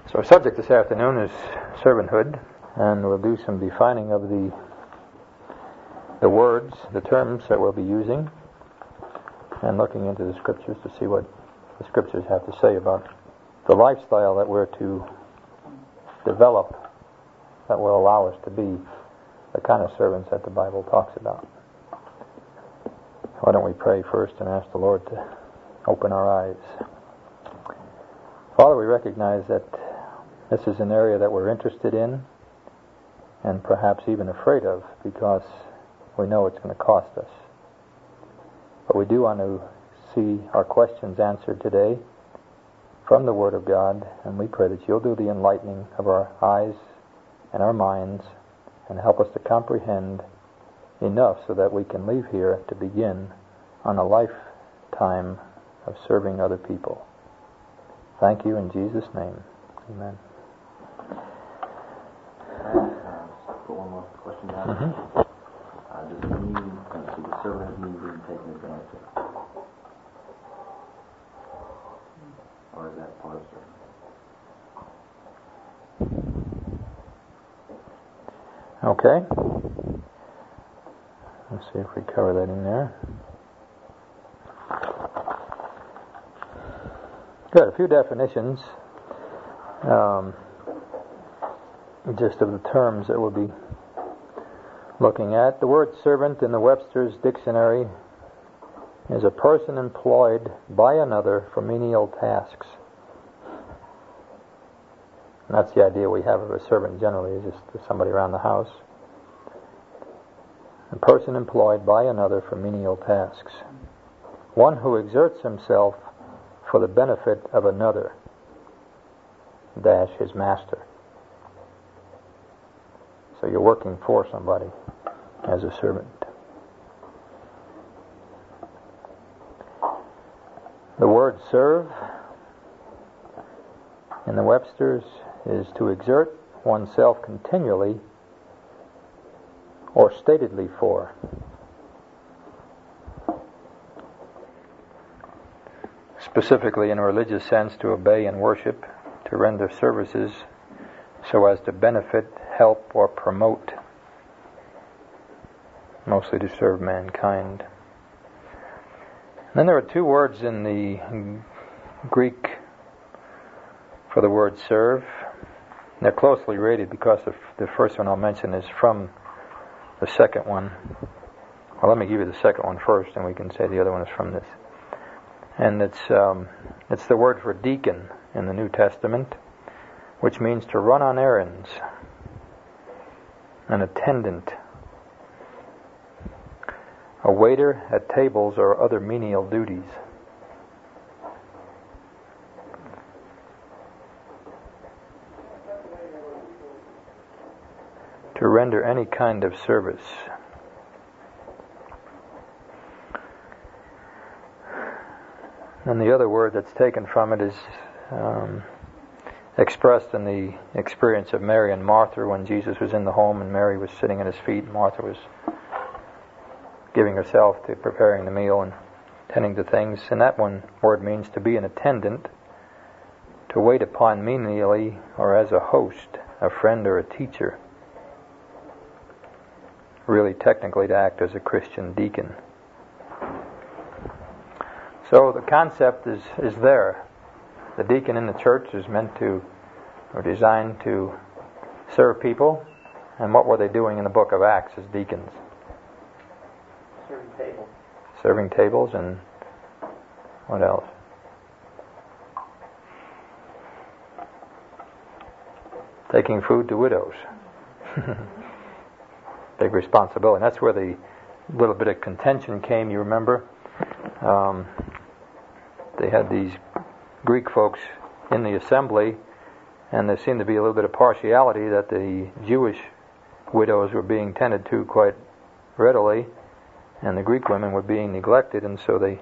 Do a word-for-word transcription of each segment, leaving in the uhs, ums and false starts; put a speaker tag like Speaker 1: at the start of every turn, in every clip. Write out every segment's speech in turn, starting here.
Speaker 1: So our subject this afternoon is servanthood, and we'll do some defining of the the words, the terms that we'll be using, and looking into the scriptures to see what the scriptures have to say about the lifestyle that we're to develop that will allow us to be the kind of servants that the Bible talks about. Why don't we pray first and ask the Lord to open our eyes. Father, we recognize that this is an area that we're interested in and perhaps even afraid of because we know it's going to cost us. But we do want to see our questions answered today from the Word of God, and we pray that you'll do the enlightening of our eyes and our minds and help us to comprehend enough so that we can leave here to begin on a lifetime of serving other people. Thank you in Jesus' name. Amen.
Speaker 2: Put one more question down.
Speaker 1: Mm-hmm.
Speaker 2: Uh, does it mean, uh, so the servant means being taken advantage of? Or is that part of servant?
Speaker 1: Okay. Let's see if we cover that in there. Good. A few definitions. Um, just of the terms that we'll be looking at. The word servant in the Webster's Dictionary is a person employed by another for menial tasks. And that's the idea we have of a servant generally, is just somebody around the house. A person employed by another for menial tasks. One who exerts himself for the benefit of another, dash his master. So you're working for somebody as a servant. The word serve in the Webster's is to exert oneself continually or statedly for. Specifically in a religious sense, to obey and worship, to render services so as to benefit, help, or promote, mostly to serve mankind. And then there are two words in the Greek for the word serve. They're closely related because the, the first one I'll mention is from the second one. Well, let me give you the second one first, and we can say the other one is from this. And it's um, it's the word for deacon in the New Testament, which means to run on errands, an attendant, a waiter at tables or other menial duties. To render any kind of service. And the other word that's taken from it is um, expressed in the experience of Mary and Martha when Jesus was in the home and Mary was sitting at his feet and Martha was giving herself to preparing the meal and tending to things. And that one word means to be an attendant, to wait upon menially or as a host, a friend or a teacher. Really technically to act as a Christian deacon. So the concept is, is there. The deacon in the church is meant to, or designed to serve people. And what were they doing in the book of Acts as deacons?
Speaker 3: Serving tables.
Speaker 1: Serving tables and what else? Taking food to widows. Big responsibility. And that's where the little bit of contention came, you remember? Um, they had these Greek folks in the assembly, and there seemed to be a little bit of partiality that the Jewish widows were being tended to quite readily, and the Greek women were being neglected, and so they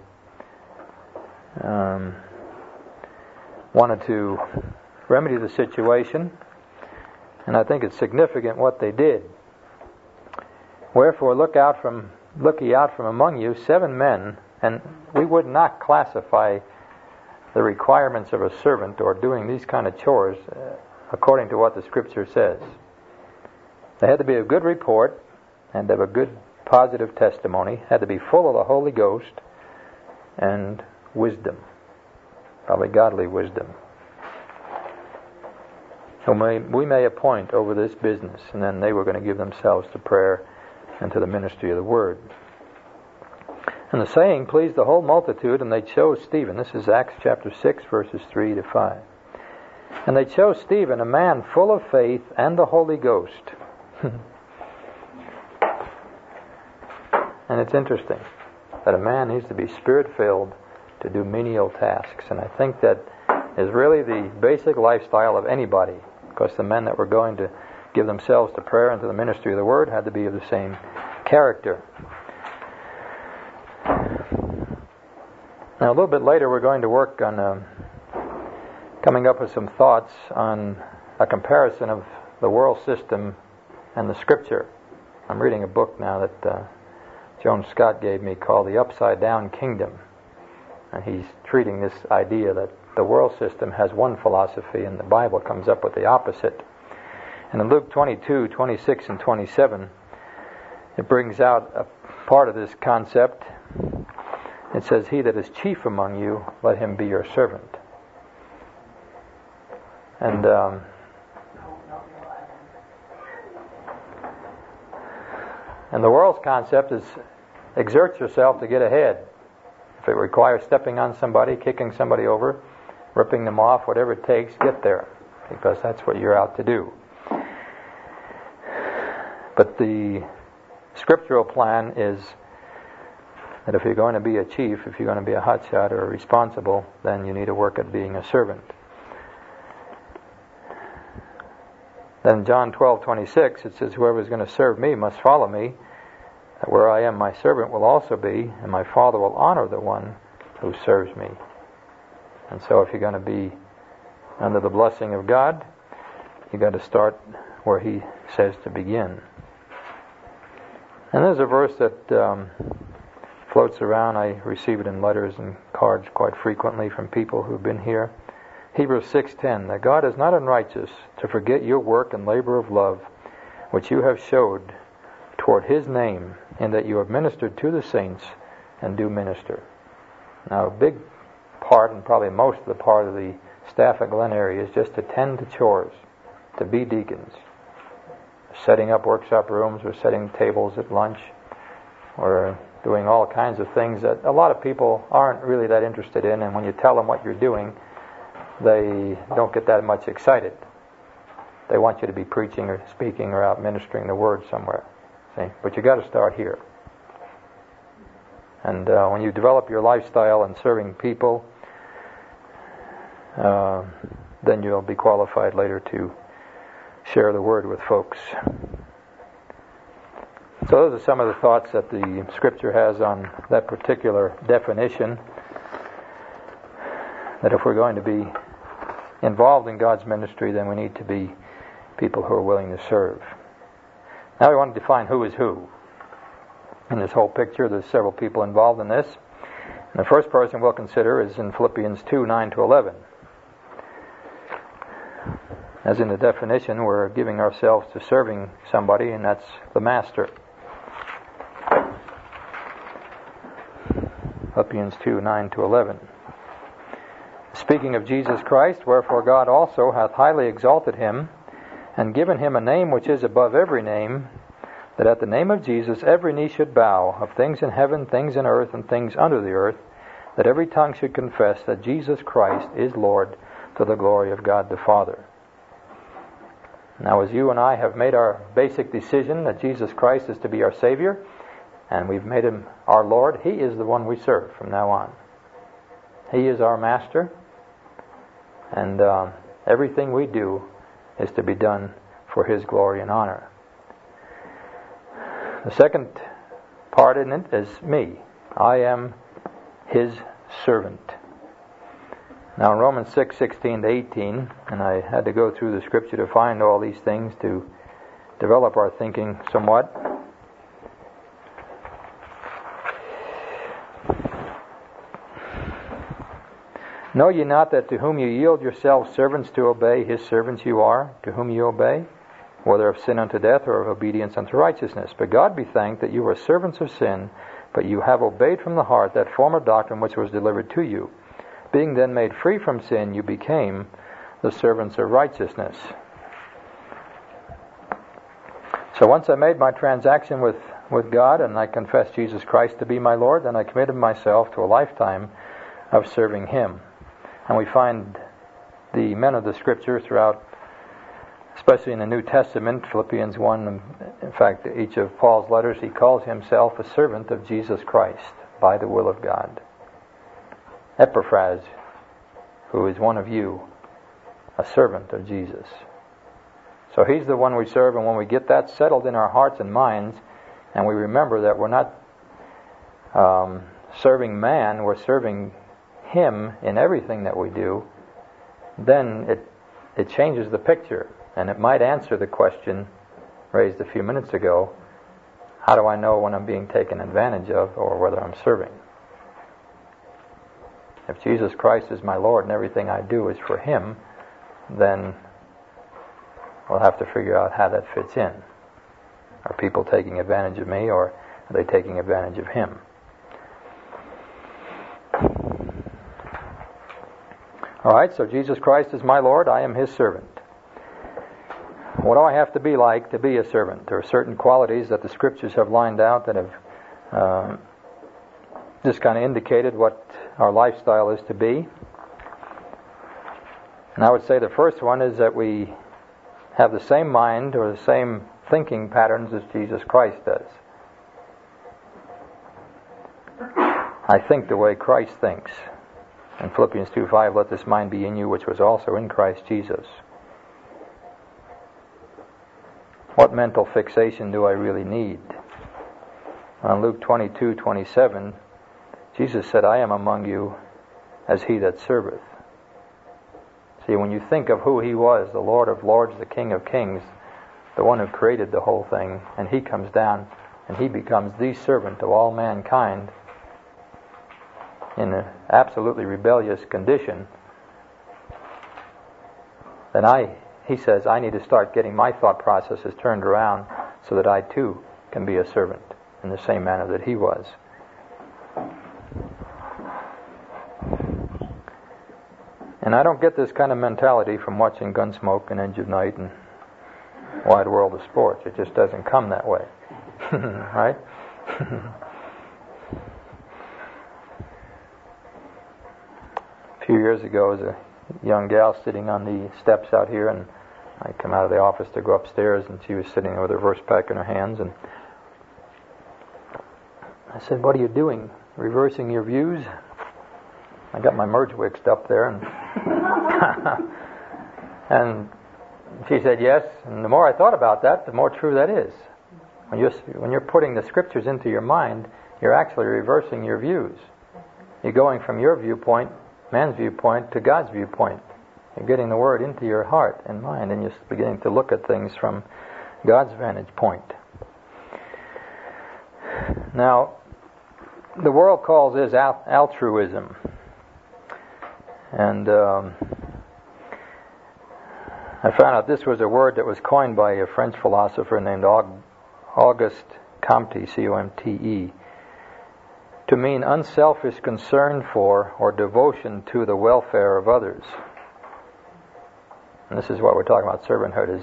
Speaker 1: um, wanted to remedy the situation, and I think it's significant what they did. Wherefore look out from look ye out from among you seven men, and we would not classify the requirements of a servant or doing these kind of chores uh, according to what the Scripture says. They had to be of good report and have a good positive testimony, had to be full of the Holy Ghost and wisdom, probably godly wisdom. So may, we may appoint over this business, and then they were going to give themselves to prayer and to the ministry of the Word. And the saying pleased the whole multitude, and they chose Stephen. This is Acts chapter six, verses three to five. And they chose Stephen, a man full of faith and the Holy Ghost. And it's interesting that a man needs to be Spirit-filled to do menial tasks. And I think that is really the basic lifestyle of anybody, because the men that were going to give themselves to prayer and to the ministry of the Word had to be of the same character. Now, a little bit later, we're going to work on uh, coming up with some thoughts on a comparison of the world system and the Scripture. I'm reading a book now that uh, Joan Scott gave me called The Upside Down Kingdom. And he's treating this idea that the world system has one philosophy and the Bible comes up with the opposite. And in Luke twenty-two, twenty-six, and twenty-seven, it brings out a part of this concept. It says, "He that is chief among you, let him be your servant." And um, and the world's concept is exert yourself to get ahead. If it requires stepping on somebody, kicking somebody over, ripping them off, whatever it takes, get there, because that's what you're out to do. But the scriptural plan is that if you're going to be a chief, if you're going to be a hotshot or a responsible, then you need to work at being a servant. Then John twelve twenty-six, it says, "Whoever is going to serve me must follow me. Where I am, my servant will also be, and my Father will honor the one who serves me." And so if you're going to be under the blessing of God, you've got to start where He says to begin. And there's a verse that um, floats around. I receive it in letters and cards quite frequently from people who've been here. Hebrews six ten, "That God is not unrighteous to forget your work and labor of love, which you have showed toward His name, in that you have ministered to the saints and do minister." Now, a big part, and probably most of the part of the staff at Glen Eyrie, is just to tend to chores, to be deacons. Setting up workshop rooms, or setting tables at lunch, or doing all kinds of things that a lot of people aren't really that interested in, and when you tell them what you're doing, they don't get that much excited. They want you to be preaching or speaking or out ministering the Word somewhere. See? But you got to start here. And uh, when you develop your lifestyle in serving people, uh, then you'll be qualified later to share the Word with folks. So those are some of the thoughts that the Scripture has on that particular definition, that if we're going to be involved in God's ministry, then we need to be people who are willing to serve. Now we want to define who is who. In this whole picture, there's several people involved in this. And the first person we'll consider is in Philippians two, nine to eleven. As in the definition, we're giving ourselves to serving somebody, and that's the master. Philippians two, nine to eleven. "Speaking of Jesus Christ, wherefore God also hath highly exalted Him, and given Him a name which is above every name, that at the name of Jesus every knee should bow, of things in heaven, things in earth, and things under the earth, that every tongue should confess that Jesus Christ is Lord, to the glory of God the Father." Now, as you and I have made our basic decision that Jesus Christ is to be our Savior, and we've made Him our Lord, He is the one we serve from now on. He is our Master, and uh, everything we do is to be done for His glory and honor. The second part in it is me. I am His servant. Now in Romans six, sixteen to eighteen, and I had to go through the Scripture to find all these things to develop our thinking somewhat. Know ye not that to whom you yield yourselves servants to obey, his servants you are, to whom you obey, whether of sin unto death or of obedience unto righteousness? But God be thanked that you were servants of sin, but you have obeyed from the heart that former doctrine which was delivered to you. Being then made free from sin, you became the servants of righteousness. So once I made my transaction with, with God and I confessed Jesus Christ to be my Lord, then I committed myself to a lifetime of serving Him. And we find the men of the Scripture throughout, especially in the New Testament, Philippians one, in fact, each of Paul's letters, he calls himself a servant of Jesus Christ by the will of God. Epaphras, who is one of you, a servant of Jesus. So he's the one we serve, and when we get that settled in our hearts and minds, and we remember that we're not um, serving man, we're serving Him in everything that we do, then it it changes the picture, and it might answer the question raised a few minutes ago: how do I know when I'm being taken advantage of or whether I'm serving? If Jesus Christ is my Lord and everything I do is for Him, then we'll have to figure out how that fits in. Are people taking advantage of me, or are they taking advantage of Him? Alright, so Jesus Christ is my Lord, I am His servant. What do I have to be like to be a servant? There are certain qualities that the Scriptures have lined out that have uh, just kind of indicated what our lifestyle is to be. And I would say the first one is that we have the same mind or the same thinking patterns as Jesus Christ does. I think the way Christ thinks. In Philippians two five, let this mind be in you, which was also in Christ Jesus. What mental fixation do I really need? On Luke twenty-two twenty-seven, Jesus said, I am among you as he that serveth. See, when you think of who He was, the Lord of lords, the King of kings, the one who created the whole thing, and He comes down and He becomes the servant of all mankind, in an absolutely rebellious condition, then I, he says, I need to start getting my thought processes turned around so that I too can be a servant in the same manner that He was. And I don't get this kind of mentality from watching Gunsmoke and Edge of Night and Wide World of Sports. It just doesn't come that way. Right? A few years ago, there was a young gal sitting on the steps out here, and I come out of the office to go upstairs, and she was sitting there with her verse pack in her hands, and I said, what are you doing? Reversing your views? I got my merge wixed up there, and and she said yes, and the more I thought about that, the more true that is. When you're, when you're putting the Scriptures into your mind, you're actually reversing your views. You're going from your viewpoint, man's viewpoint, to God's viewpoint. You're getting the Word into your heart and mind, and you're beginning to look at things from God's vantage point. Now, the world calls this al- altruism. And um, I found out this was a word that was coined by a French philosopher named Aug- Auguste Comte, C O M T E, to mean unselfish concern for or devotion to the welfare of others. And this is what we're talking about. Servanthood is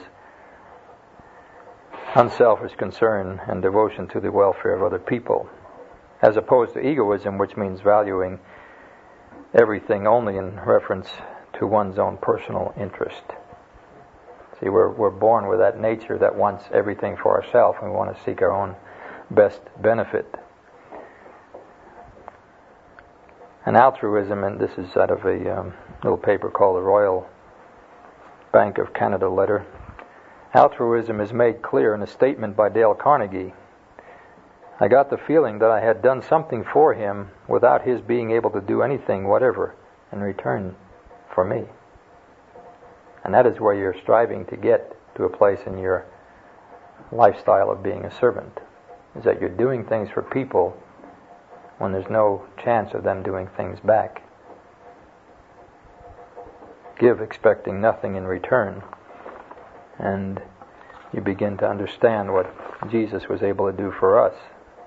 Speaker 1: unselfish concern and devotion to the welfare of other people, as opposed to egoism, which means valuing everything only in reference to one's own personal interest. See, we're we're born with that nature that wants everything for ourselves, and we want to seek our own best benefit. And altruism, and this is out of a um, little paper called the Royal Bank of Canada letter. Altruism is made clear in a statement by Dale Carnegie. I got the feeling that I had done something for him without his being able to do anything whatever in return for me. And that is where you're striving to get to a place in your lifestyle of being a servant, is that you're doing things for people when there's no chance of them doing things back. give expecting nothing in return. And you begin to understand what Jesus was able to do for us.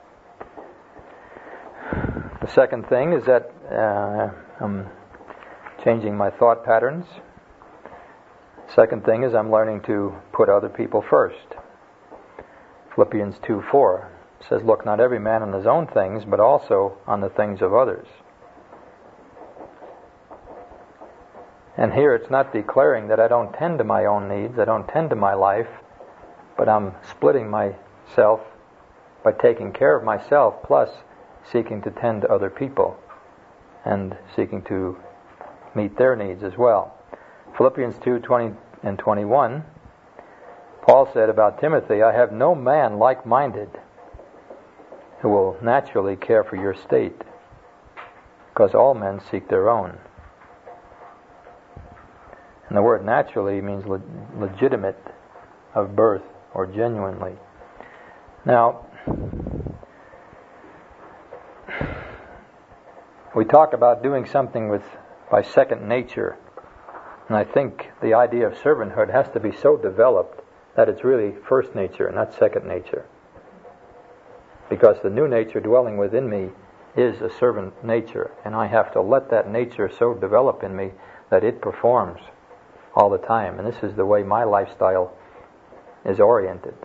Speaker 1: The second thing is that uh, I'm changing my thought patterns. Second thing is I'm learning to put other people first. Philippians two four says, "Look not every man on his own things, but also on the things of others." And here it's not declaring that I don't tend to my own needs, I don't tend to my life, but I'm splitting myself by taking care of myself, plus seeking to tend to other people and seeking to meet their needs as well. Philippians two twenty and twenty-one, Paul said about Timothy, "I have no man like-minded who will naturally care for your state, because all men seek their own." And the word naturally means le- legitimate, of birth, or genuinely. Now, we talk about doing something with by second nature, and I think the idea of servanthood has to be so developed that it's really first nature, not second nature. Because the new nature dwelling within me is a servant nature, and I have to let that nature so develop in me that it performs all the time. And this is the way my lifestyle is oriented.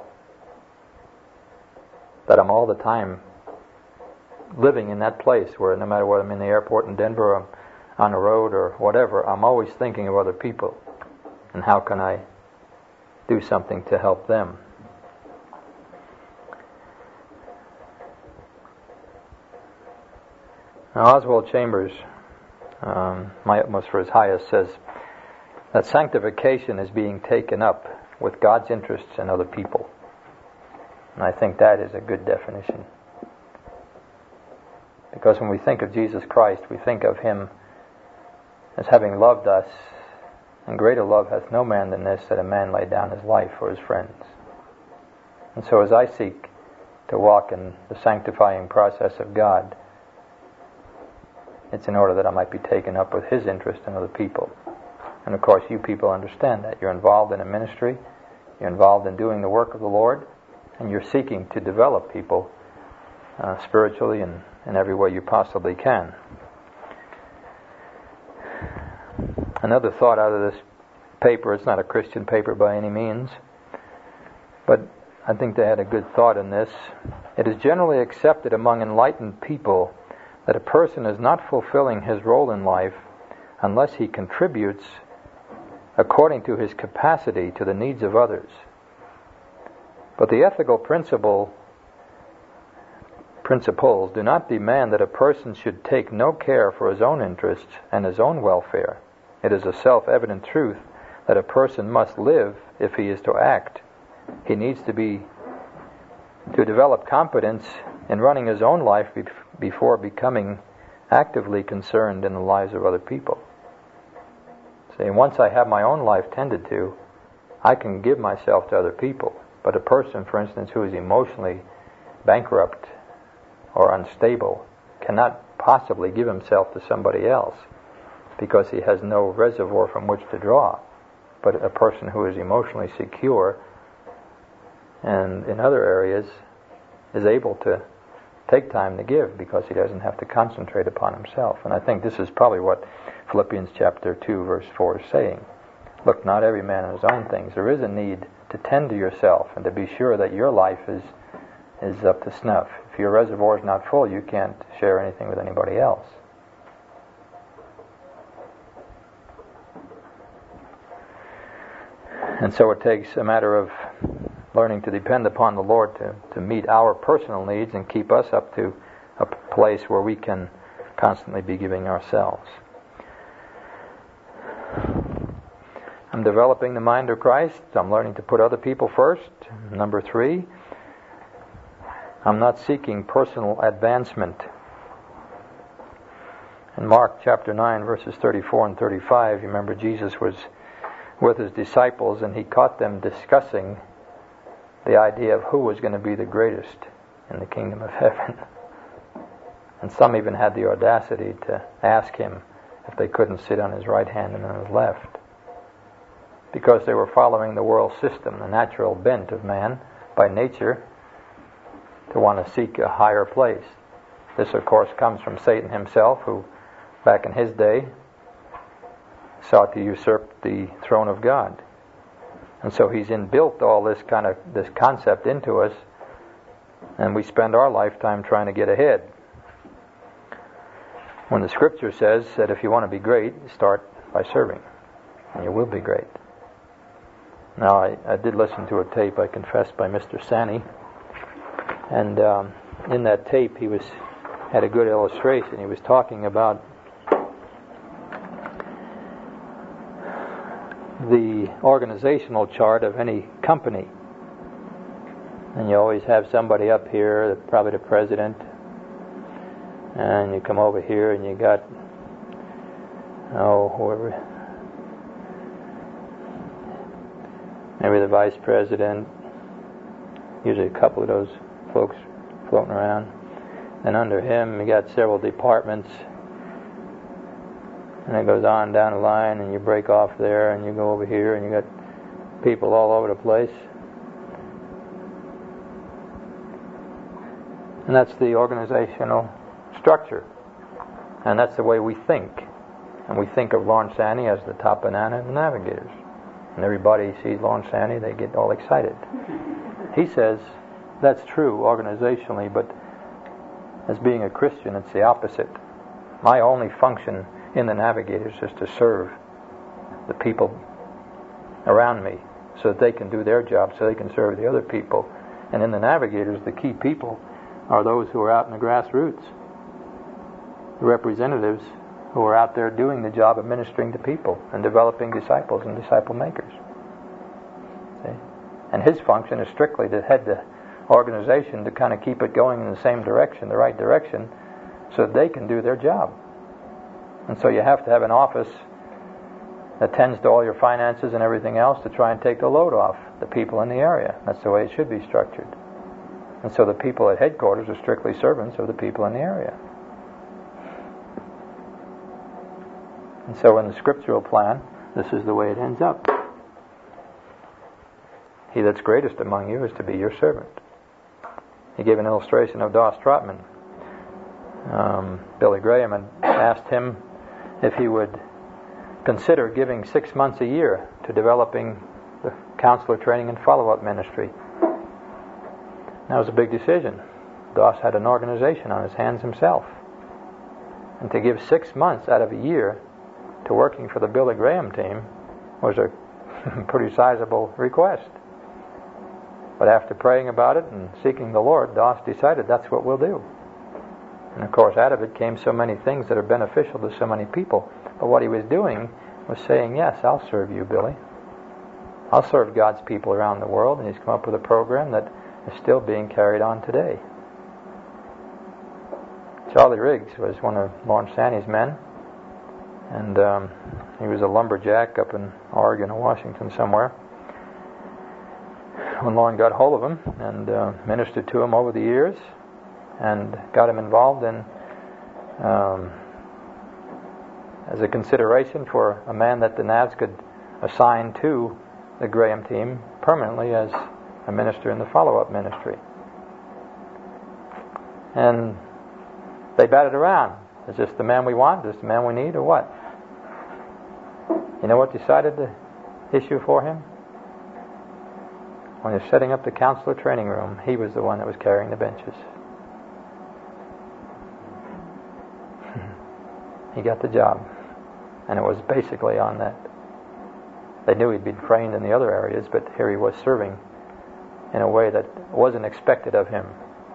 Speaker 1: That I'm all the time living in that place where no matter whether I'm in the airport in Denver or I'm on the road or whatever, I'm always thinking of other people and how can I do something to help them. Now, Oswald Chambers, um, My Utmost for His Highest, says that sanctification is being taken up with God's interests and other people. And I think that is a good definition. Because when we think of Jesus Christ, we think of Him as having loved us, and greater love hath no man than this, that a man lay down his life for his friends. And so as I seek to walk in the sanctifying process of God, it's in order that I might be taken up with His interest in other people. And of course you people understand that. You're involved in a ministry, you're involved in doing the work of the Lord, and you're seeking to develop people uh, spiritually and in every way you possibly can. Another thought out of this paper, it's not a Christian paper by any means, but I think they had a good thought in this. It is generally accepted among enlightened people that a person is not fulfilling his role in life unless he contributes according to his capacity to the needs of others. But the ethical principle principles do not demand that a person should take no care for his own interests and his own welfare. It is a self-evident truth that a person must live if he is to act. He needs to be to develop competence in running his own life be- before becoming actively concerned in the lives of other people. See, once I have my own life tended to, I can give myself to other people. But a person, for instance, who is emotionally bankrupt or unstable cannot possibly give himself to somebody else because he has no reservoir from which to draw. But a person who is emotionally secure and in other areas is able to take time to give because he doesn't have to concentrate upon himself. And I think this is probably what Philippians chapter two verse four is saying. Look, not every man on his own things. There is a need to tend to yourself and to be sure that your life is is up to snuff. If your reservoir is not full, you can't share anything with anybody else. And so it takes a matter of learning to depend upon the Lord to, to meet our personal needs and keep us up to a place where we can constantly be giving ourselves. I'm developing the mind of Christ. I'm learning to put other people first. Number three, I'm not seeking personal advancement. In Mark chapter nine, verses thirty-four and thirty-five, you remember Jesus was with His disciples and He caught them discussing the idea of who was going to be the greatest in the kingdom of heaven. And some even had the audacity to ask Him if they couldn't sit on His right hand and on His left. because they were following the world system, the natural bent of man by nature to want to seek a higher place. This, of course, comes from Satan himself, who, back in his day, sought to usurp the throne of God. And so he's inbuilt all this kind of this concept into us, and we spend our lifetime trying to get ahead. When the Scripture says that if you want to be great, start by serving, and you will be great. Now, I, I did listen to a tape, I confess, by Mister Sani, and um, in that tape he was had a good illustration. He was talking about the organizational chart of any company. And you always have somebody up here, probably the president, and you come over here and you got, oh, whoever, maybe the vice president, usually a couple of those folks floating around. And under him you got several departments, and it goes on down the line, and you break off there and you go over here and you got people all over the place. And that's the organizational structure, and that's the way we think. And we think of Lawrence Sani as the top banana in the Navigators, and everybody sees Lawrence Sani, they get all excited. He says that's true organizationally, but as being a Christian, it's the opposite. My only function in the Navigators is to serve the people around me so that they can do their job, so they can serve the other people. And in the Navigators, the key people are those who are out in the grassroots, the representatives who are out there doing the job of ministering to people and developing disciples and disciple makers. See? And his function is strictly to head the organization to kind of keep it going in the same direction, the right direction, so that they can do their job. And so you have to have an office that tends to all your finances and everything else to try and take the load off the people in the area. That's the way it should be structured. And so the people at headquarters are strictly servants of the people in the area. And so in the scriptural plan, this is the way it ends up. He that's greatest among you is to be your servant. He gave an illustration of Doss Trotman. Um, Billy Graham had asked him if he would consider giving six months a year to developing the counselor training and follow-up ministry. That was a big decision. Doss had an organization on his hands himself. And to give six months out of a year to working for the Billy Graham team was a pretty sizable request. But after praying about it and seeking the Lord, Doss decided that's what we'll do. And of course, out of it came so many things that are beneficial to so many people. But what he was doing was saying, yes, I'll serve you, Billy. I'll serve God's people around the world. And he's come up with a program that is still being carried on today. Charlie Riggs was one of Lawrence Sani's men. And um, he was a lumberjack up in Oregon or Washington somewhere. When Lorne got hold of him and uh, ministered to him over the years and got him involved in um, as a consideration for a man that the Navs could assign to the Graham team permanently as a minister in the follow-up ministry. And they batted around. Is this the man we want? Is this the man we need, or what? You know what decided the issue for him? When he was setting up the counselor training room, he was the one that was carrying the benches. He got the job. And it was basically on that. They knew he'd been trained in the other areas, but here he was serving in a way that wasn't expected of him.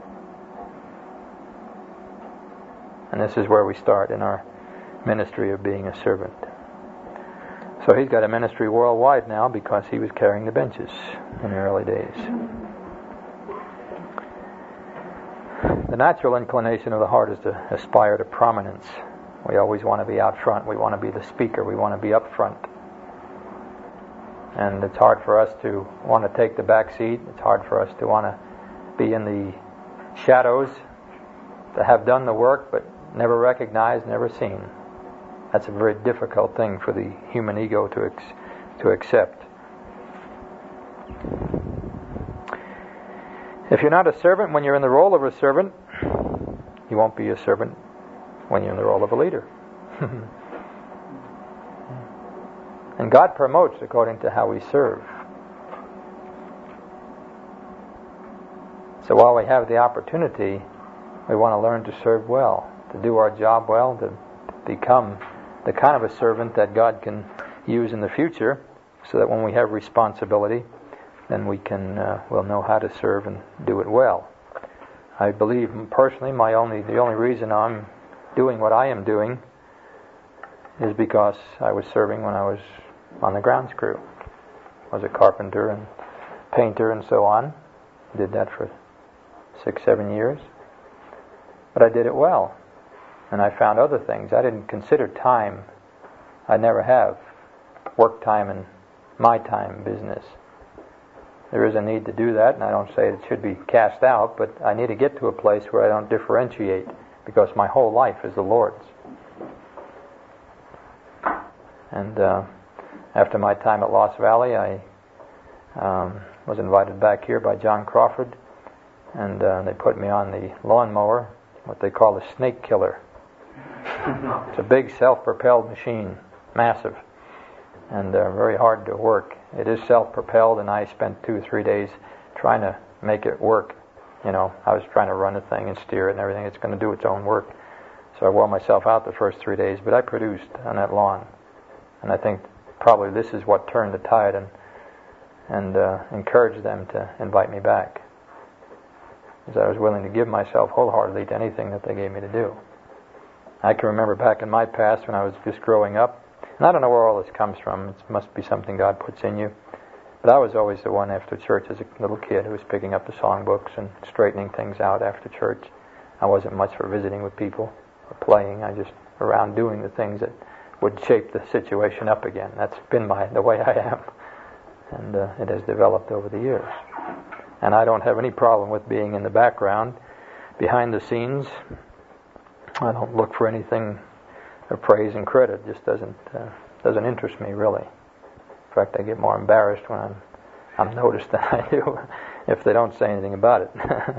Speaker 1: And this is where we start in our ministry of being a servant. So he's got a ministry worldwide now because he was carrying the benches in the early days. The natural inclination of the heart is to aspire to prominence. We always want to be out front. We want to be the speaker. We want to be up front. And it's hard for us to want to take the back seat. It's hard for us to want to be in the shadows, to have done the work but never recognized, never seen. That's a very difficult thing for the human ego to ex- to accept. If you're not a servant when you're in the role of a servant, you won't be a servant when you're in the role of a leader. And God promotes according to how we serve. So while we have the opportunity, we want to learn to serve well, to do our job well, to become the kind of a servant that God can use in the future, so that when we have responsibility, then we can uh, will know how to serve and do it well. I believe personally, my only the only reason I'm doing what I am doing is because I was serving when I was on the grounds crew. I was a carpenter and painter and so on. Did that for six, seven years. But I did it well. And I found other things. I didn't consider time. I never have. Work time and my time business. There is a need to do that, and I don't say it should be cast out, but I need to get to a place where I don't differentiate, because my whole life is the Lord's. And uh, after my time at Lost Valley, I um, was invited back here by John Crawford, and uh, they put me on the lawnmower, what they call the snake killer. It's a big self-propelled machine, massive, and uh, very hard to work. It is self-propelled, and I spent two or three days trying to make it work. You know, I was trying to run the thing and steer it and everything. It's going to do its own work. So I wore myself out the first three days, but I produced on that lawn. And I think probably this is what turned the tide and and uh, encouraged them to invite me back. Because I was willing to give myself wholeheartedly to anything that they gave me to do. I can remember back in my past when I was just growing up, and I don't know where all this comes from. It must be something God puts in you. But I was always the one after church as a little kid who was picking up the songbooks and straightening things out after church. I wasn't much for visiting with people or playing. I just around doing the things that would shape the situation up again. That's been my the way I am. And uh, it has developed over the years. And I don't have any problem with being in the background, behind the scenes. I don't look for anything of praise and credit. It just doesn't uh, doesn't interest me really. In fact, I get more embarrassed when I'm I'm noticed than I do if they don't say anything about it.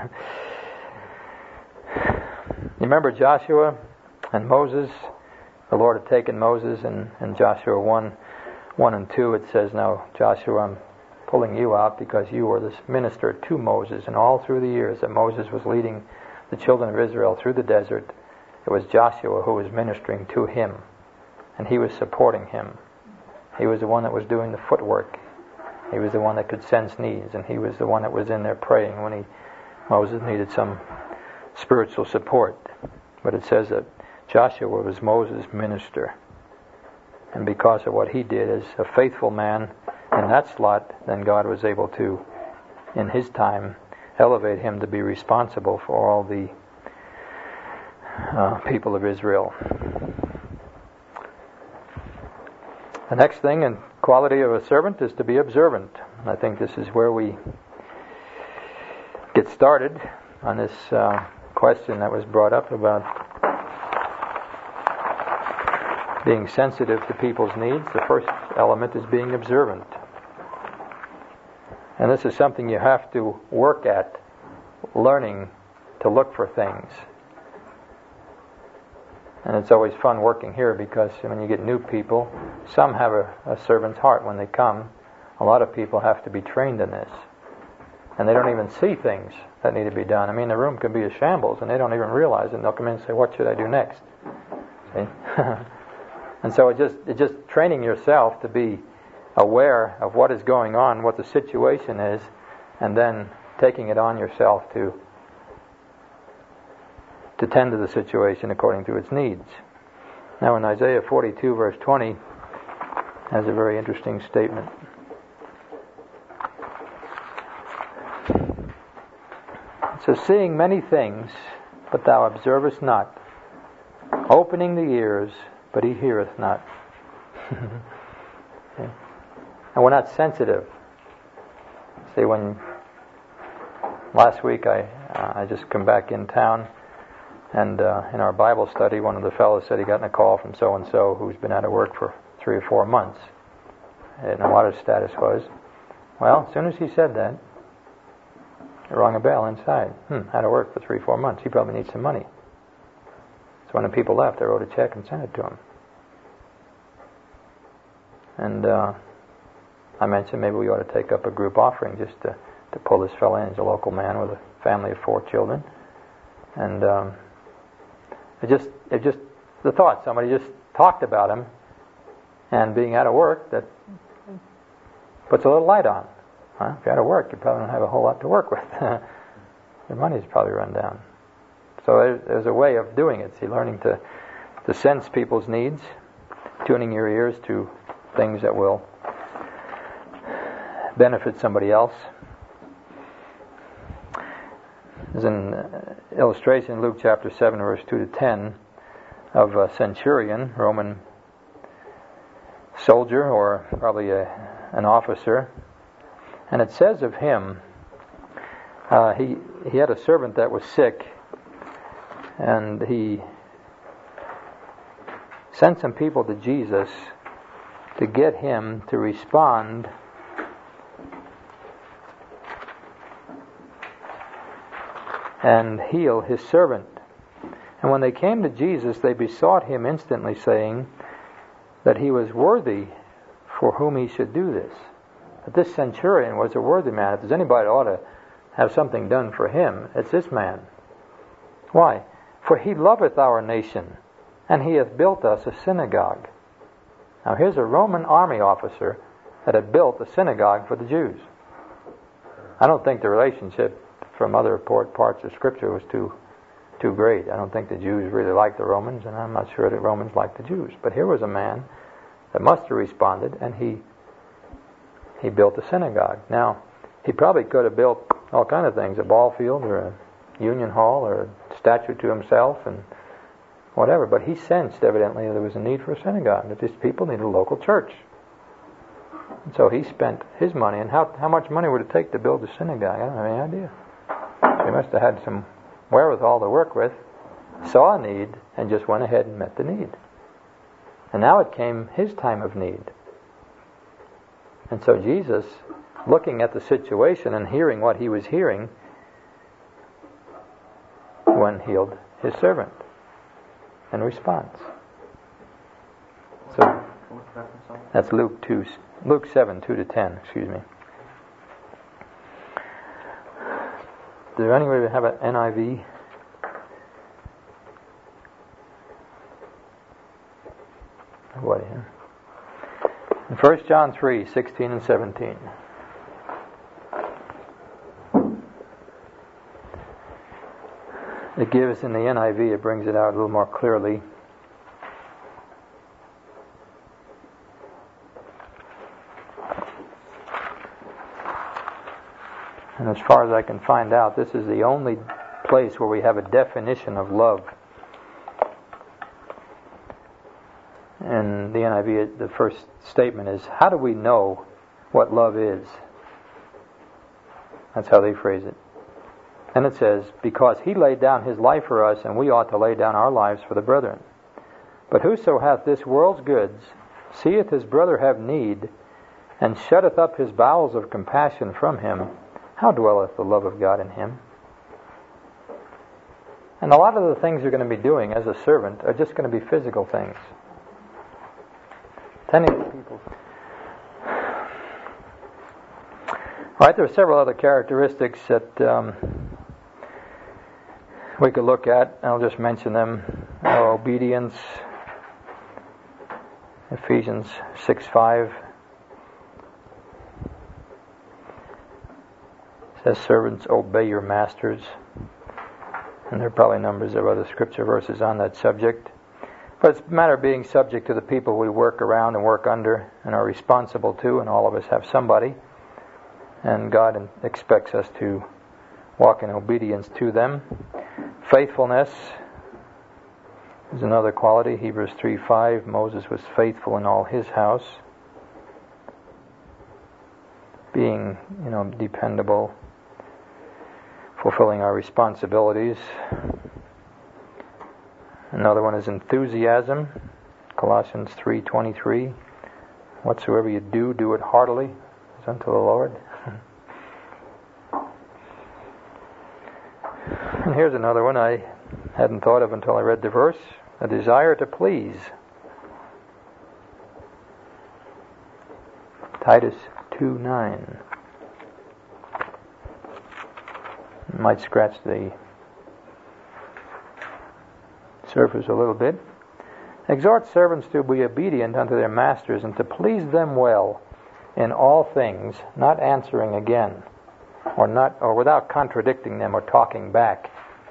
Speaker 1: You remember Joshua and Moses? The Lord had taken Moses, and in Joshua one, one and two it says, "Now Joshua, I'm pulling you out because you were this minister to Moses, and all through the years that Moses was leading the children of Israel through the desert, it was Joshua who was ministering to him, and he was supporting him. He was the one that was doing the footwork. He was the one that could sense needs, and he was the one that was in there praying when he Moses needed some spiritual support. But it says that Joshua was Moses' minister. And because of what he did as a faithful man in that slot, then God was able to, in his time, elevate him to be responsible for all the uh, people of Israel. The next thing in quality of a servant is to be observant. I think this is where we get started on this uh, question that was brought up about being sensitive to people's needs. The first element is being observant. And this is something you have to work at, learning to look for things. And it's always fun working here because when you get new people, some have a, a servant's heart when they come. A lot of people have to be trained in this. And they don't even see things that need to be done. I mean, the room can be a shambles and they don't even realize it. And they'll come in and say, "What should I do next?" See? And so it just it's just training yourself to be aware of what is going on, what the situation is, and then taking it on yourself to to tend to the situation according to its needs. Now in Isaiah forty-two verse twenty has a very interesting statement. It says, "Seeing many things, but thou observest not. Opening the ears, but he heareth not." Okay. And we're not sensitive. See, when last week I uh, I just come back in town, and uh, in our Bible study, one of the fellows said he got a call from so and so who's been out of work for three or four months. I didn't know what his status was, Well, as soon as he said that, it rang a bell inside. Hmm, had to work for three, four months. He probably needs some money. So when the people left, I wrote a check and sent it to him. And uh, I mentioned maybe we ought to take up a group offering just to, to pull this fellow in. He's a local man with a family of four children. And um, it just, it just, the thought, somebody just talked about him and being out of work, that puts a little light on. Huh? If you're out of work, you probably don't have a whole lot to work with. Your money's probably run down. So there's, there's a way of doing it. See, learning to, to sense people's needs, tuning your ears to things that will benefit somebody else. There's an illustration in Luke chapter seven, verse two to ten, of a centurion, Roman soldier, or probably a, an officer. And it says of him, uh, he he had a servant that was sick, and he sent some people to Jesus to get him to respond and heal his servant. And when they came to Jesus, they besought him instantly, saying that he was worthy for whom he should do this. But this centurion was a worthy man. If there's anybody that ought to have something done for him, it's this man. Why? For he loveth our nation, and he hath built us a synagogue. Now here's a Roman army officer that had built a synagogue for the Jews. I don't think the relationship from other parts of Scripture was too too great. I don't think the Jews really liked the Romans, and I'm not sure the Romans liked the Jews. But here was a man that must have responded, and he he built a synagogue. Now, he probably could have built all kind of things, a ball field or a union hall or a statue to himself and whatever, but he sensed evidently there was a need for a synagogue, that these people needed a local church. And so he spent his money, and how how much money would it take to build a synagogue? I don't have any idea. He must have had some wherewithal to work with, saw a need, and just went ahead and met the need. And now it came his time of need. And so Jesus, looking at the situation and hearing what he was hearing, went and healed his servant in response. So that's Luke two, Luke seven, two to ten, excuse me. Is there any way to have an N I V? What here? In First John three, sixteen and seventeen. It gives in the N I V, it brings it out a little more clearly. And as far as I can find out, this is the only place where we have a definition of love. In the N I V, the first statement is, how do we know what love is? That's how they phrase it. And it says, because he laid down his life for us, and we ought to lay down our lives for the brethren. But whoso hath this world's goods, seeth his brother have need, and shutteth up his bowels of compassion from him, how dwelleth the love of God in him? And a lot of the things you're going to be doing as a servant are just going to be physical things. Tending to people. All right, there are several other characteristics that um, we could look at. I'll just mention them. Our obedience. Ephesians six five. Says, servants, obey your masters. And there are probably numbers of other scripture verses on that subject. But it's a matter of being subject to the people we work around and work under and are responsible to, and all of us have somebody. And God expects us to walk in obedience to them. Faithfulness is another quality. Hebrews three five, Moses was faithful in all his house. Being, you know, dependable, fulfilling our responsibilities. Another one is enthusiasm. Colossians three twenty-three. Whatsoever you do, do it heartily, as unto the Lord. And here's another one I hadn't thought of until I read the verse. A desire to please. Titus two nine. Might scratch the surface a little bit. Exhort servants to be obedient unto their masters and to please them well in all things, not answering again, or not, or without contradicting them or talking back.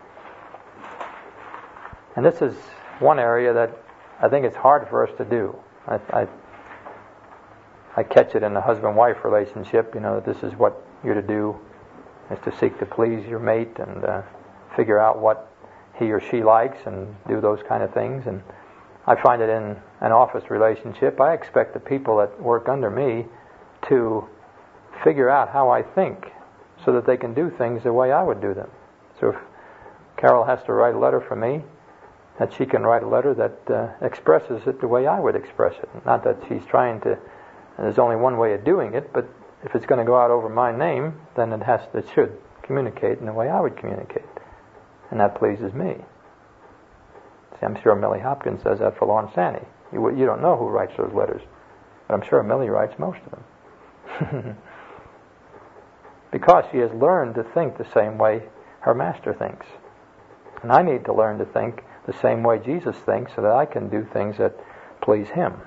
Speaker 1: And this is one area that I think it's hard for us to do. I, I, I catch it in a husband-wife relationship, you know, that this is what you're to do, is to seek to please your mate and uh, figure out what he or she likes and do those kind of things. And I find it in an office relationship. I expect the people that work under me to figure out how I think so that they can do things the way I would do them. So if Carol has to write a letter for me, that she can write a letter that uh, expresses it the way I would express it. Not that she's trying to, there's only one way of doing it, but if it's going to go out over my name, then it has to, it should communicate in the way I would communicate. And that pleases me. See, I'm sure Millie Hopkins says that for Lawrence Sanney. You, you don't know who writes those letters, but I'm sure Millie writes most of them. Because she has learned to think the same way her master thinks. And I need to learn to think the same way Jesus thinks so that I can do things that please Him.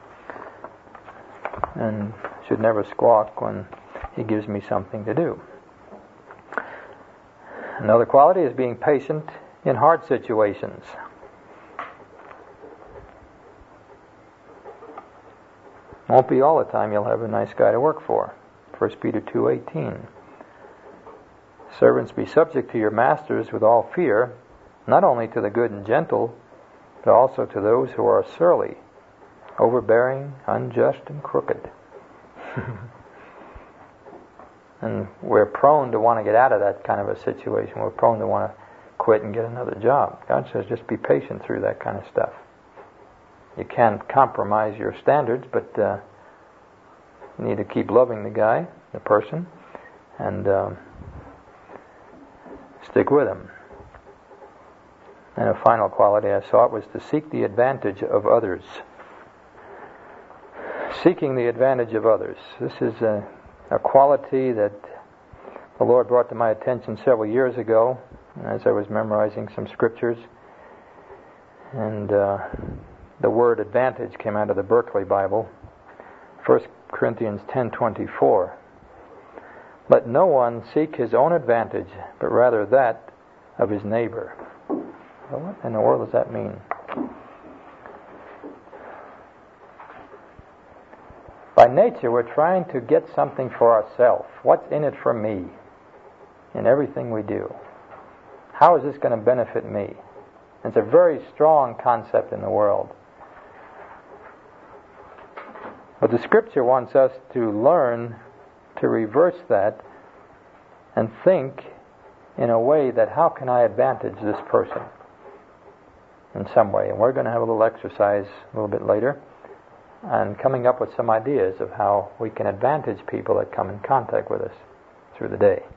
Speaker 1: And should never squawk when He gives me something to do. Another quality is being patient in hard situations. Won't be all the time you'll have a nice guy to work for. First Peter two eighteen. Servants, be subject to your masters with all fear, not only to the good and gentle, but also to those who are surly, overbearing, unjust, and crooked. And we're prone to want to get out of that kind of a situation. We're prone to want to quit and get another job. God says just be patient through that kind of stuff. You can't compromise your standards, but uh, you need to keep loving the guy, the person, and um, stick with him. And a final quality I saw was to seek the advantage of others. Seeking the advantage of others. This is a, a quality that the Lord brought to my attention several years ago as I was memorizing some scriptures. And uh, the word advantage came out of the Berkeley Bible. First Corinthians ten twenty-four. Let no one seek his own advantage, but rather that of his neighbor. Well, what in the world does that mean? By nature, we're trying to get something for ourselves. What's in it for me in everything we do? How is this going to benefit me? It's a very strong concept in the world. But the Scripture wants us to learn to reverse that and think in a way that how can I advantage this person in some way? And we're going to have a little exercise a little bit later and coming up with some ideas of how we can advantage people that come in contact with us through the day.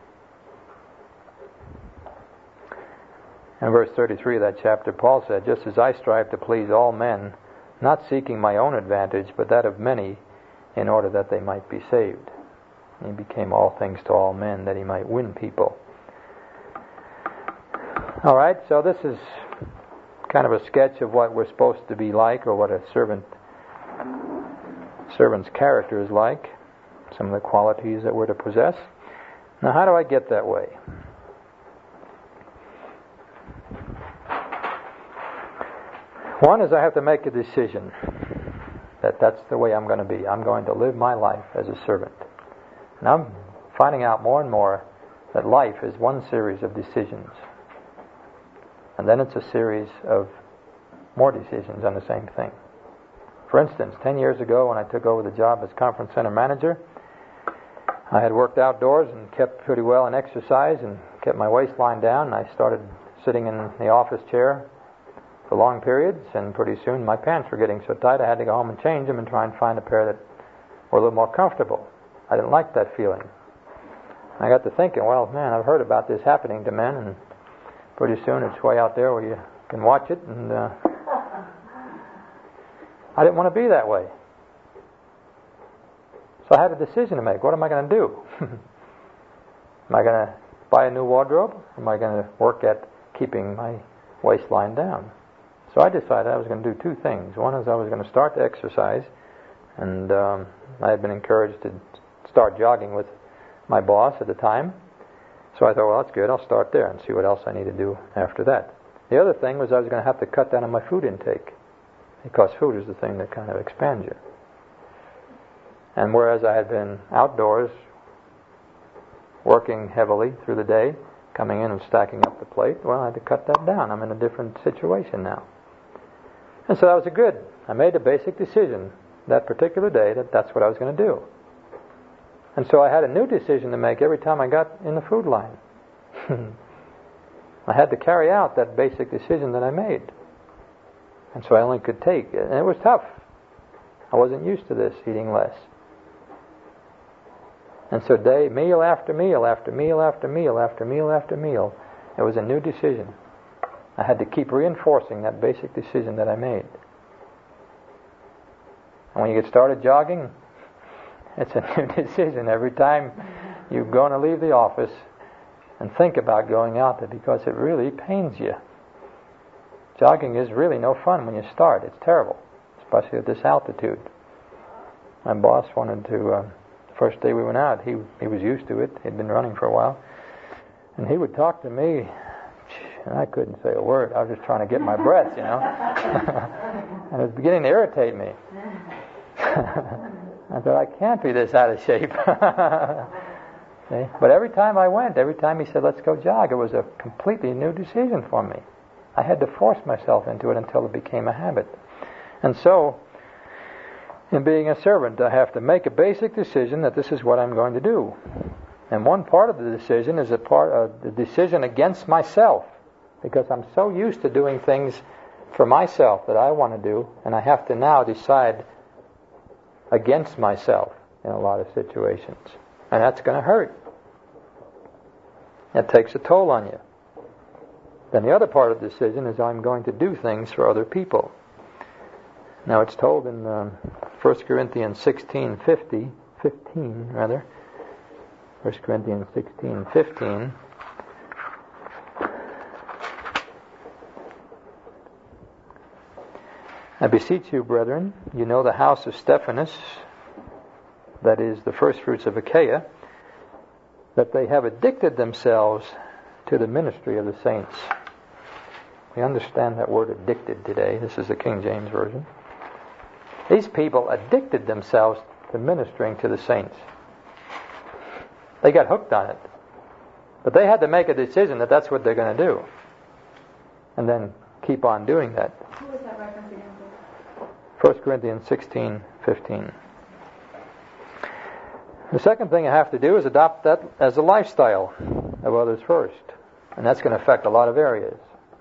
Speaker 1: In verse thirty-three of that chapter, Paul said, just as I strive to please all men, not seeking my own advantage, but that of many, in order that they might be saved. He became all things to all men, that he might win people. All right, so this is kind of a sketch of what we're supposed to be like, or what a servant servant's character is like, some of the qualities that we're to possess. Now, how do I get that way? One is I have to make a decision that that's the way I'm going to be. I'm going to live my life as a servant. And I'm finding out more and more that life is one series of decisions. And then it's a series of more decisions on the same thing. For instance, ten years ago when I took over the job as conference center manager, I had worked outdoors and kept pretty well in exercise and kept my waistline down, and I started sitting in the office chair for long periods, and pretty soon my pants were getting so tight I had to go home and change them and try and find a pair that were a little more comfortable. I didn't like that feeling. I got to thinking, well, man, I've heard about this happening to men, and pretty soon it's way out there where you can watch it, and uh, I didn't want to be that way. So I had a decision to make. What am I going to do? Am I going to buy a new wardrobe? Or am I going to work at keeping my waistline down? So I decided I was going to do two things. One is I was going to start to exercise, and um, I had been encouraged to start jogging with my boss at the time. So I thought, well, that's good. I'll start there and see what else I need to do after that. The other thing was I was going to have to cut down on my food intake, because food is the thing that kind of expands you. And whereas I had been outdoors, working heavily through the day, coming in and stacking up the plate, well, I had to cut that down. I'm in a different situation now. And so that was a good. I made a basic decision that particular day that that's what I was going to do. And so I had a new decision to make every time I got in the food line. I had to carry out that basic decision that I made. And so I only could take, and it was tough. I wasn't used to this, eating less. And so day, meal after meal, after meal after meal, after meal after meal, it was a new decision. I had to keep reinforcing that basic decision that I made. And when you get started jogging, it's a new decision every time you're going to leave the office and think about going out there, because it really pains you. Jogging is really no fun when you start. It's terrible, especially at this altitude. My boss wanted to, uh, first day we went out, he he was used to it. He'd been running for a while. And he would talk to me, and I couldn't say a word. I was just trying to get my breath, you know. And it was beginning to irritate me. I thought, I can't be this out of shape. See? But every time I went, every time he said, let's go jog, it was a completely new decision for me. I had to force myself into it until it became a habit. And so, in being a servant, I have to make a basic decision that this is what I'm going to do. And one part of the decision is a part of the decision against myself, because I'm so used to doing things for myself that I want to do, and I have to now decide against myself in a lot of situations. And that's going to hurt. It takes a toll on you. Then the other part of the decision is I'm going to do things for other people. Now it's told in um, First Corinthians sixteen fifty, fifteen rather. First Corinthians sixteen fifteen. I beseech you, brethren, you know the house of Stephanas, that is the first fruits of Achaia, that they have addicted themselves to the ministry of the saints. We understand that word addicted today. This is the King James Version. These people addicted themselves to ministering to the saints. They got hooked on it. But they had to make a decision that that's what they're going to do. And then keep on doing that.
Speaker 4: Who was that reference again?
Speaker 1: First Corinthians sixteen fifteen. The second thing I have to do is adopt that as a lifestyle of others first. And that's going to affect a lot of areas.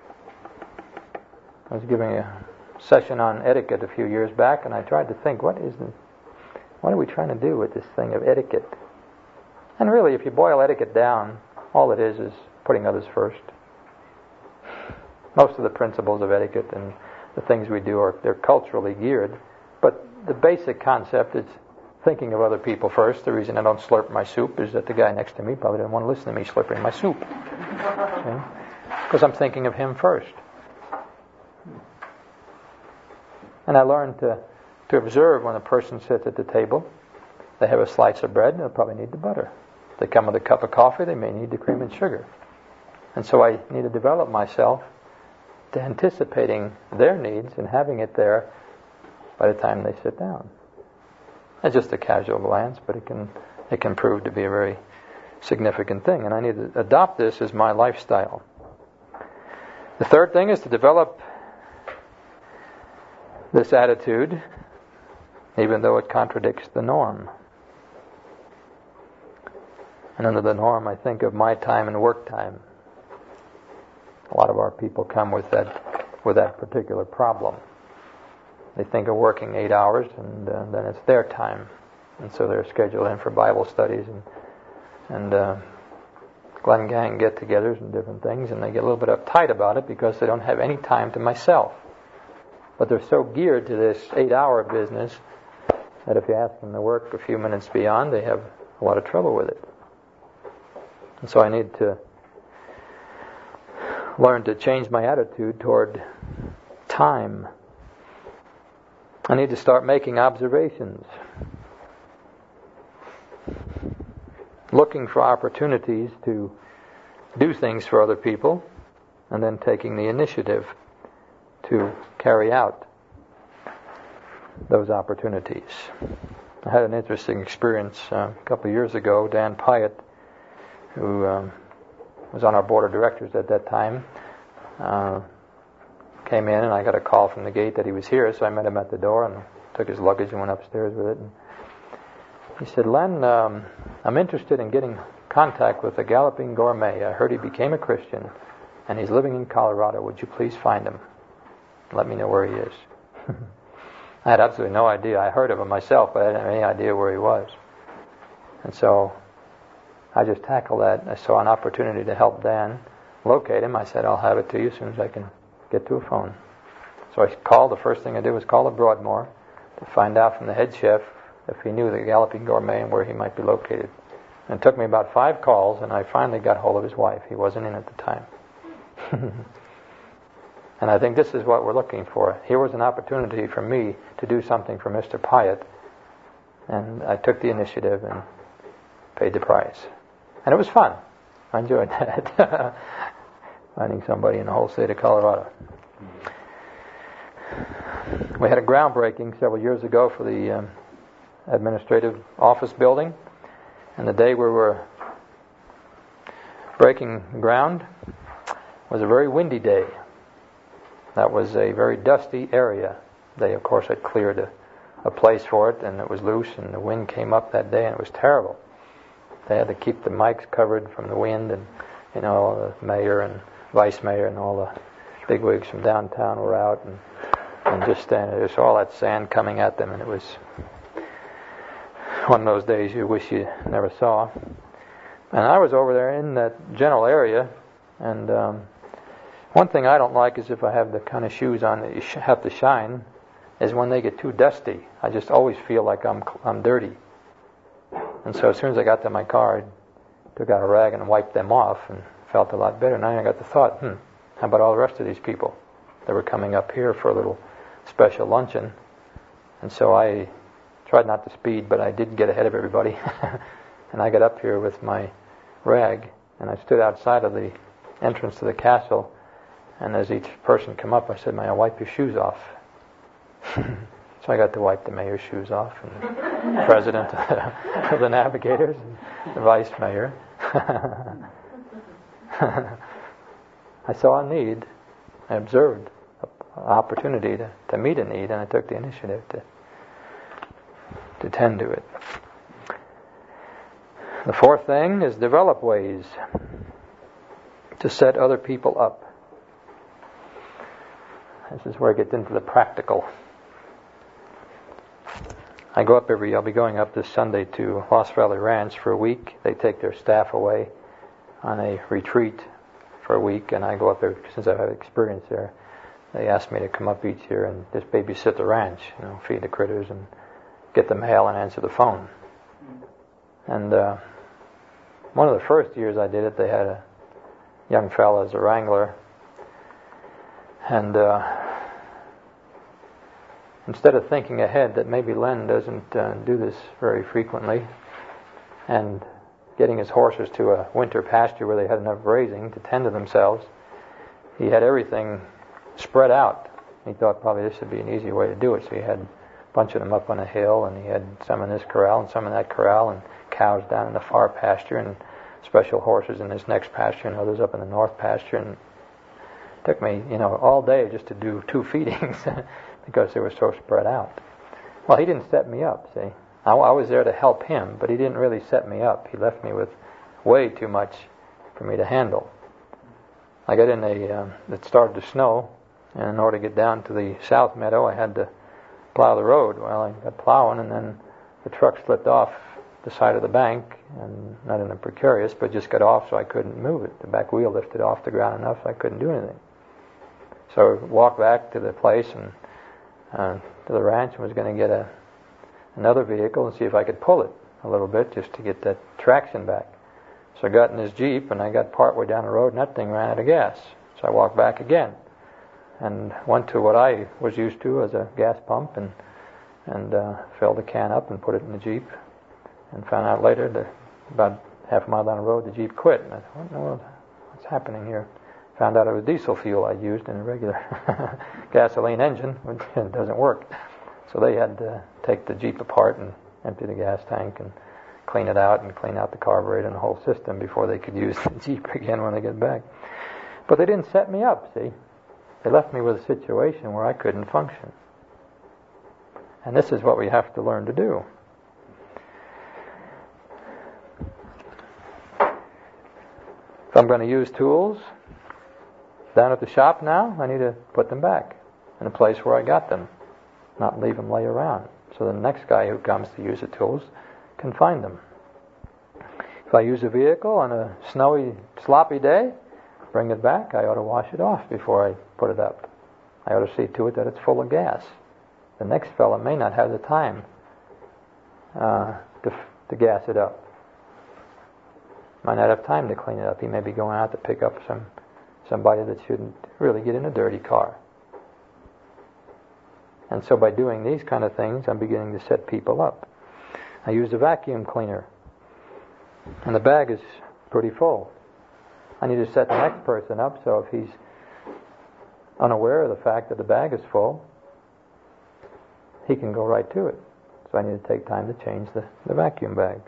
Speaker 1: I was giving a session on etiquette a few years back, and I tried to think, what is the, what are we trying to do with this thing of etiquette? And really, if you boil etiquette down, all it is is putting others first. Most of the principles of etiquette and the things we do are they're culturally geared, but the basic concept is thinking of other people first. The reason I don't slurp my soup is that the guy next to me probably didn't want to listen to me slurping my soup. Because I'm thinking of him first. And I learned to, to observe when a person sits at the table. They have a slice of bread, they'll probably need the butter. If they come with a cup of coffee, they may need the cream and sugar. And so I need to develop myself to anticipating their needs and having it there by the time they sit down. It's just a casual glance, but it can it can prove to be a very significant thing. And I need to adopt this as my lifestyle. The third thing is to develop this attitude, even though it contradicts the norm. And under the norm, I think of my time and work time. A lot of our people come with that with that particular problem. They think of working eight hours, and uh, then it's their time. and so they're scheduled in for Bible studies and and uh, Glen Gang get-togethers and different things, and they get a little bit uptight about it because they don't have any time to myself. But they're so geared to this eight-hour business that if you ask them to work a few minutes beyond, they have a lot of trouble with it. And so I need to learn to change my attitude toward time. I need to start making observations, looking for opportunities to do things for other people, and then taking the initiative to carry out those opportunities. I had an interesting experience uh, a couple of years ago. Dan Pyatt, who um, was on our board of directors at that time, uh, came in, and I got a call from the gate that he was here, so I met him at the door and took his luggage and went upstairs with it. And he said, "Len, um, I'm interested in getting contact with the Galloping Gourmet. I heard he became a Christian, and he's living in Colorado. Would you please find him? Let me know where he is." I had absolutely no idea. I heard of him myself, but I didn't have any idea where he was. And so I just tackled that. I saw an opportunity to help Dan locate him. I said, "I'll have it to you as soon as I can get to a phone." So I called. The first thing I did was call the Broadmoor to find out from the head chef if he knew the Galloping Gourmet and where he might be located. And it took me about five calls, and I finally got hold of his wife. He wasn't in at the time. And I think this is what we're looking for. Here was an opportunity for me to do something for Mister Pyatt, and I took the initiative and paid the price. And it was fun. I enjoyed that. Finding somebody in the whole state of Colorado. We had a groundbreaking several years ago for the um, administrative office building, and the day we were breaking ground was a very windy day. That was a very dusty area. They, of course, had cleared a, a place for it, and it was loose, and the wind came up that day, and it was terrible. They had to keep the mics covered from the wind, and, you know, the mayor and vice mayor and all the bigwigs from downtown were out, and, and just standing there. There's all that sand coming at them, and it was one of those days you wish you never saw. And I was over there in that general area, and um, one thing I don't like is if I have the kind of shoes on that you sh- have to shine, is when they get too dusty. I just always feel like I'm I'm dirty. And so as soon as I got to my car, I took out a rag and wiped them off and felt a lot better. And then I got the thought, hmm, how about all the rest of these people that were coming up here for a little special luncheon? And so I tried not to speed, but I did get ahead of everybody. And I got up here with my rag, and I stood outside of the entrance to the castle. And as each person came up, I said, "May I wipe your shoes off?" So I got to wipe the mayor's shoes off, and the president of the navigators, and the vice mayor. I saw a need. I observed an opportunity to, to meet a need, and I took the initiative to, to tend to it. The fourth thing is develop ways to set other people up. This is where I get into the practical. I go up every, I'll be going up this Sunday to Lost Valley Ranch for a week. They take their staff away on a retreat for a week, and I go up there, since I've had experience there. They ask me to come up each year and just babysit the ranch, you know, feed the critters and get the mail and answer the phone. And uh, one of the first years I did it, they had a young fellow as a wrangler. And uh, instead of thinking ahead that maybe Len doesn't uh, do this very frequently, and getting his horses to a winter pasture where they had enough grazing to tend to themselves, he had everything spread out. He thought probably this would be an easy way to do it, so he had a bunch of them up on a hill, and he had some in this corral and some in that corral, and cows down in the far pasture, and special horses in this next pasture, and others up in the north pasture, and took me, you know, all day just to do two feedings because they were so spread out. Well, he didn't set me up, see. I, I was there to help him, but he didn't really set me up. He left me with way too much for me to handle. I got in a, um, it started to snow, and in order to get down to the south meadow, I had to plow the road. Well, I got plowing, and then the truck slipped off the side of the bank, and not in a precarious, but just got off so I couldn't move it. The back wheel lifted off the ground enough so I couldn't do anything. So I walked back to the place and uh, to the ranch and was going to get a another vehicle and see if I could pull it a little bit just to get that traction back. So I got in this Jeep and I got partway down the road and that thing ran out of gas. So I walked back again and went to what I was used to as a gas pump and and uh, filled the can up and put it in the Jeep, and found out later that about half a mile down the road the Jeep quit. And I thought, what in the world, what's happening here? Found out it was diesel fuel I used in a regular gasoline engine, which doesn't work. So they had to take the Jeep apart and empty the gas tank and clean it out and clean out the carburetor and the whole system before they could use the Jeep again when they get back. But they didn't set me up, see? They left me with a situation where I couldn't function. And this is what we have to learn to do. If I'm going to use tools down at the shop now, I need to put them back in a place where I got them, not leave them lay around, so the next guy who comes to use the tools can find them. If I use a vehicle on a snowy, sloppy day, bring it back, I ought to wash it off before I put it up. I ought to see to it that it's full of gas. The next fellow may not have the time uh, to, to gas it up. Might not have time to clean it up. He may be going out to pick up some somebody that shouldn't really get in a dirty car. And so by doing these kind of things, I'm beginning to set people up. I use a vacuum cleaner, and the bag is pretty full. I need to set the next person up so if he's unaware of the fact that the bag is full, he can go right to it. So I need to take time to change the, the vacuum bag.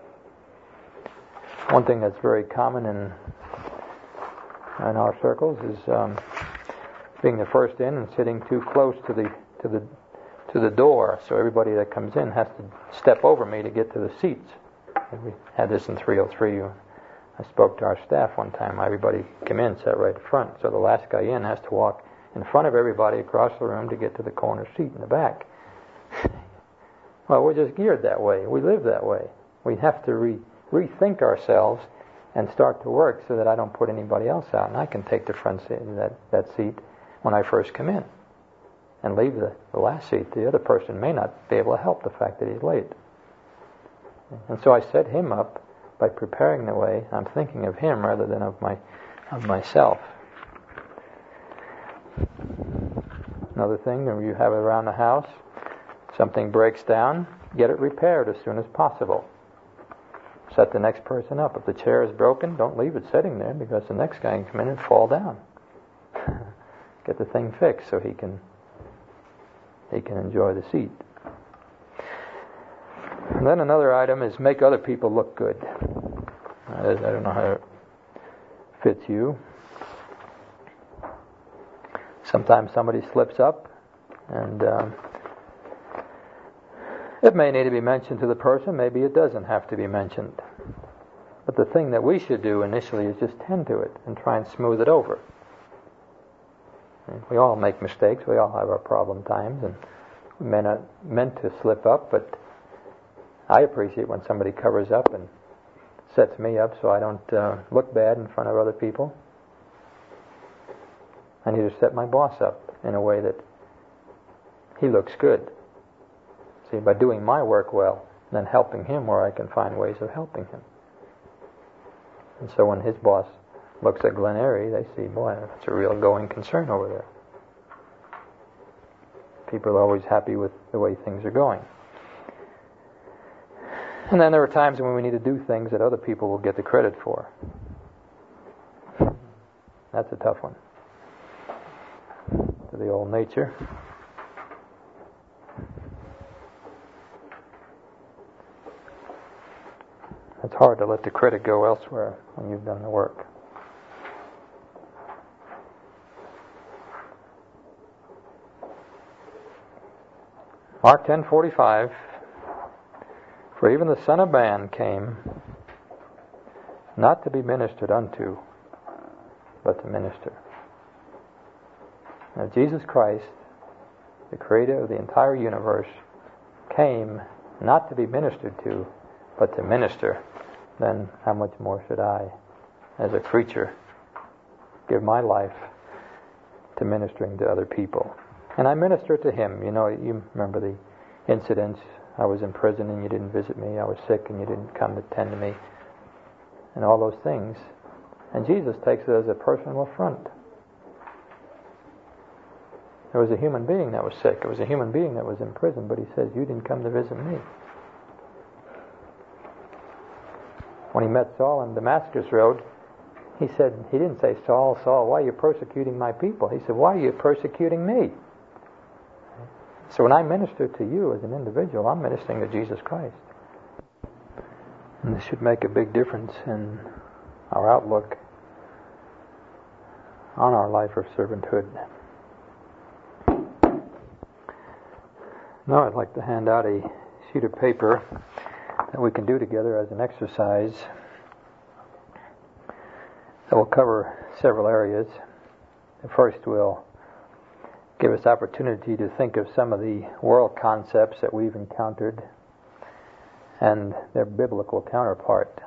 Speaker 1: One thing that's very common in in our circles is um, being the first in and sitting too close to the to the to the door, so everybody that comes in has to step over me to get to the seats. And we had this in three oh three. I spoke to our staff one time. Everybody came in, sat right in front, so the last guy in has to walk in front of everybody across the room to get to the corner seat in the back. Well, we're just geared that way. We live that way. We have to re- rethink ourselves and start to work so that I don't put anybody else out, and I can take the front seat, that, that seat when I first come in and leave the, the last seat. The other person may not be able to help the fact that he's late. And so I set him up by preparing the way. I'm thinking of him rather than of my of myself. Another thing, when you have it around the house, something breaks down, get it repaired as soon as possible. Set the next person up. If the chair is broken, don't leave it sitting there, because the next guy can come in and fall down. Get the thing fixed so he can he can enjoy the seat. And then another item is make other people look good. I, I don't know how it fits you. Sometimes somebody slips up, and um, it may need to be mentioned to the person. Maybe it doesn't have to be mentioned. But the thing that we should do initially is just tend to it and try and smooth it over. We all make mistakes. We all have our problem times, and we may not meant to slip up, but I appreciate when somebody covers up and sets me up so I don't uh, look bad in front of other people. I need to set my boss up in a way that he looks good. See, by doing my work well, and then helping him where I can find ways of helping him. And so when his boss looks at Glen Eyrie, they see, boy, that's a real going concern over there. People are always happy with the way things are going. And then there are times when we need to do things that other people will get the credit for. That's a tough one. To the old nature. It's hard to let the credit go elsewhere when you've done the work. Mark ten forty-five. For even the Son of Man came not to be ministered unto, but to minister. Now Jesus Christ, the Creator of the entire universe, came not to be ministered to, but to minister, then how much more should I, as a creature, give my life to ministering to other people? And I minister to him. You know, you remember the incidents. I was in prison and you didn't visit me. I was sick and you didn't come to tend to me. And all those things. And Jesus takes it as a personal affront. There was a human being that was sick. It was a human being that was in prison. But he says, you didn't come to visit me. When he met Saul on Damascus Road, he said, he didn't say, Saul, Saul, why are you persecuting my people? He said, why are you persecuting me? So when I minister to you as an individual, I'm ministering to Jesus Christ. And this should make a big difference in our outlook on our life of servanthood. Now I'd like to hand out a sheet of paper that we can do together as an exercise that will cover several areas. The first will give us opportunity to think of some of the world concepts that we've encountered and their biblical counterpart.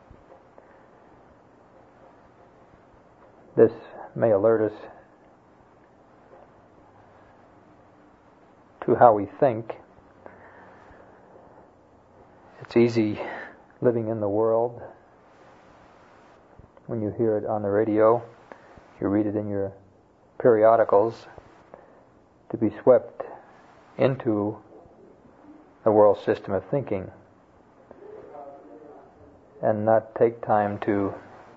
Speaker 1: This may alert us to how we think. It's easy living in the world when you hear it on the radio, you read it in your periodicals, to be swept into the world system of thinking and not take time to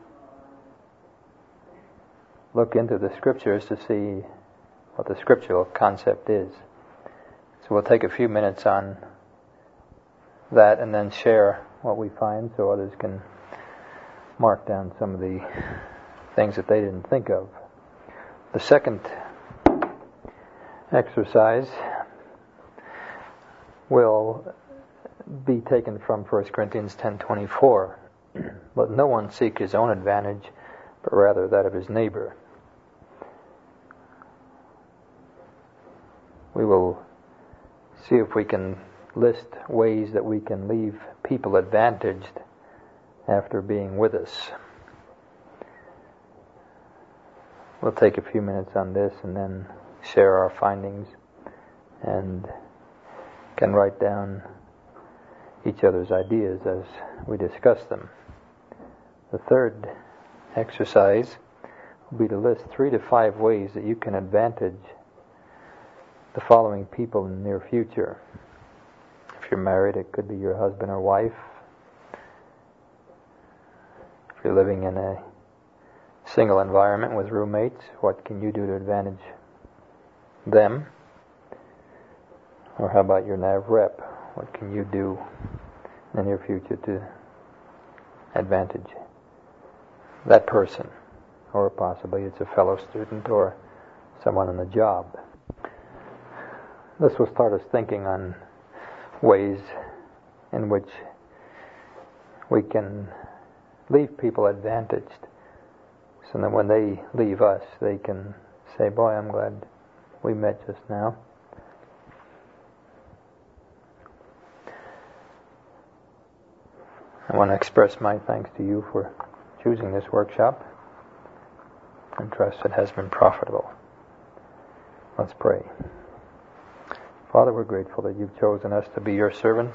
Speaker 1: look into the scriptures to see what the scriptural concept is. So we'll take a few minutes on that and then share what we find so others can mark down some of the things that they didn't think of. The second exercise will be taken from First Corinthians ten twenty-four. Let no one seek his own advantage, but rather that of his neighbor. We will see if we can list ways that we can leave people advantaged after being with us. We'll take a few minutes on this and then share our findings and can write down each other's ideas as we discuss them. The third exercise will be to list three to five ways that you can advantage the following people in the near future. If you're married, it could be your husband or wife. If you're living in a single environment with roommates, what can you do to advantage them? Or how about your Nav rep? What can you do in the near future to advantage that person? Or possibly it's a fellow student or someone on the job. This will start us thinking on ways in which we can leave people advantaged, so that when they leave us, they can say, boy, I'm glad we met just now. I want to express my thanks to you for choosing this workshop and trust it has been profitable. Let's pray. Father, we're grateful that you've chosen us to be your servants,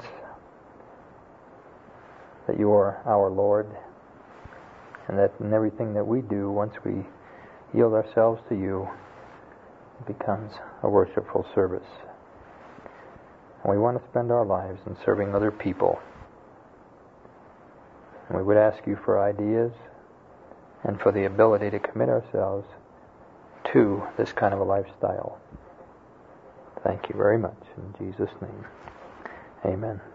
Speaker 1: that you are our Lord, and that in everything that we do, once we yield ourselves to you, it becomes a worshipful service. And we want to spend our lives in serving other people. And we would ask you for ideas and for the ability to commit ourselves to this kind of a lifestyle. Thank you very much. In Jesus' name, amen.